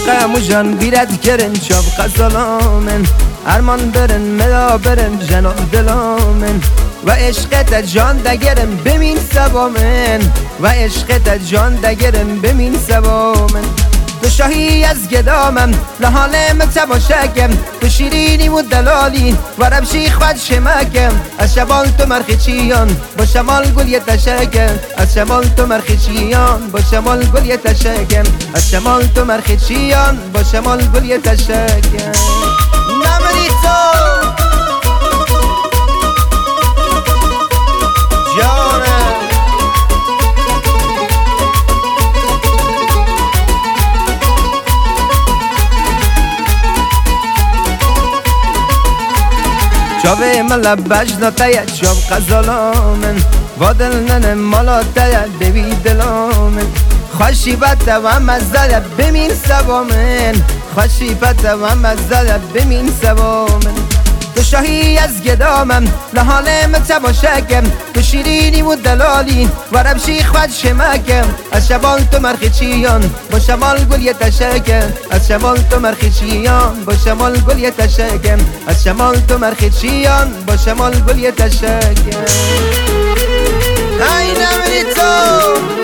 دقم و جان بیرد کرن شب قزلامن ارمان برن ملا برن جناب دلامن و عشقت جان دگرم بمین سبامن و عشقت جان دگرم بمین سبامن تو شاهی از گدامم لحالم تماشاکم تو شیرینی و دلالی و ربشی خود شمکم از شمال تو مرخچیان با شمال گل یتشکم از شمال تو مرخچیان با شمال گل یتشکم از شمال تو مرخچیان با شمال گل یتشکم نمری تو شاوه ملبش نتاید شاب قزلامن وادل نن مالا تاید ببی دلامن خوشی بطه و مزده بمین سبامن خوشی بطه و مزده بمین سبامن تو شاهی از گدامم لحالم تماشاکم تو شیرینی و دلالی و ربشی خود شمکم از شمال تو مرخچیان با شمال گل یتشکم از شمال تو مرخچیان با شمال گل یتشکم از شمال تو مرخچیان با شمال گل یتشکم ای نمری تو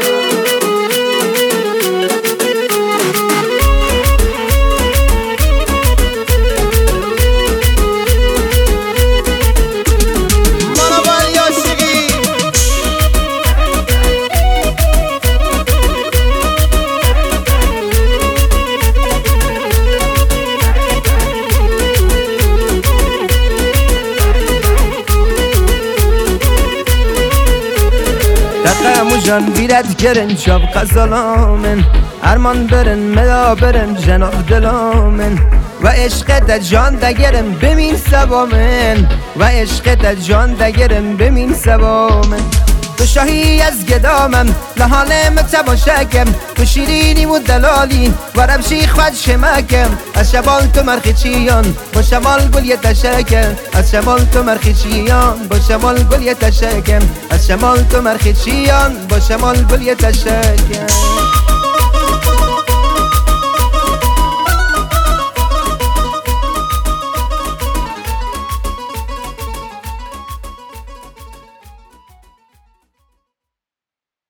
دقم و جان بیرد کرن شب قزلامن ارمان برن ملا برن جناب دلامن و عشقت جان دگرم بمین سبامن و عشقت جان دگرم بمین سبامن تو شاهی از گدامم لحالم تماشاکم تو شیرینی و دلالی و ربشی خود شمکم از شمال تو مرخچیان با شمال گل یتشکم از شمال تو مرخچیان با شمال گل یتشکم از شمال تو مرخچیان با شمال گل یتشکم